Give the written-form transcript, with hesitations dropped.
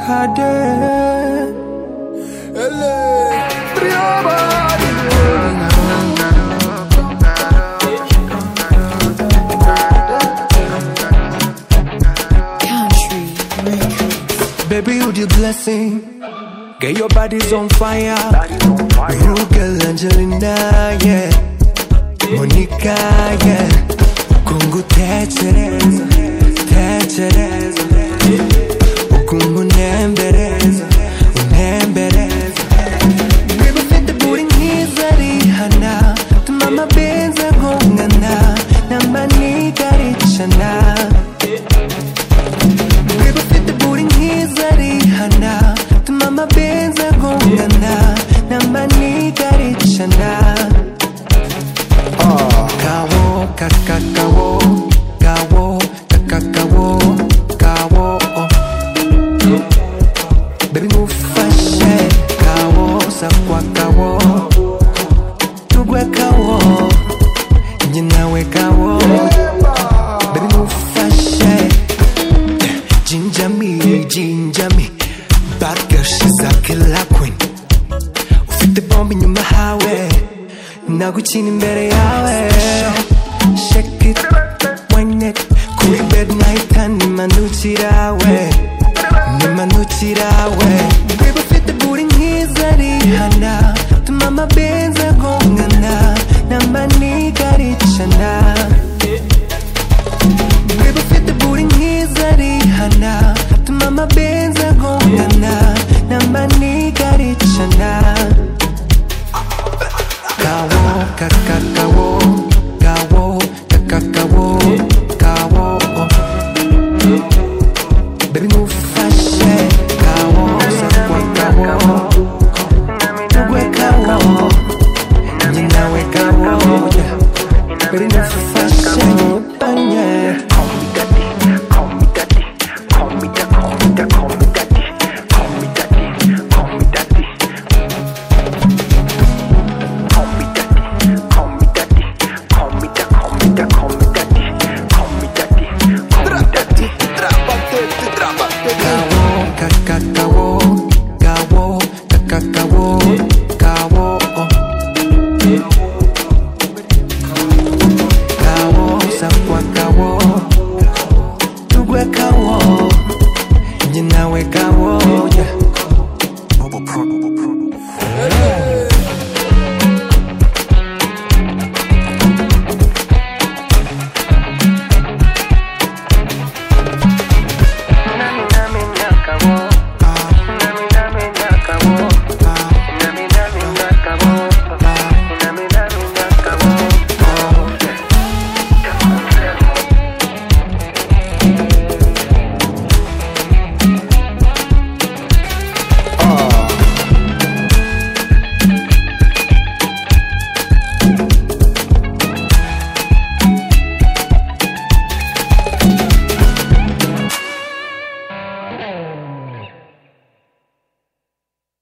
kade Baby, you the blessing. Get your body's on fire. You girl Angelina, yeah. Monica, yeah. Kungu techereza, techereza. Ukungu nembereza, unembereza. Baby, fit the booty nizari hana. Tumama benza gongana, namani karichana. Baby, fit the booty nizari hana. Tumama benza gongana, namani karichana. Kawo, kakakawo, kawo, kakakawo, kawo. Baby, move fast, kawo, sakwa kawo, tugwe kawo, njinawe kawo. Baby, move fast, ginger me. Bad girl, she's a killer queen. Ufite bomb in your highway. Naguchini imbere yawe. Shake it, wine it. Kuri bed night and nimanukirawe. Baby, fit the booty nizari hana. Tumama benza gongana, namani karichana. Baby, fit the booty nizari hana. Tumama benza gongana, namani karichana. Kawo, kakakawo, kawo, kakakawo.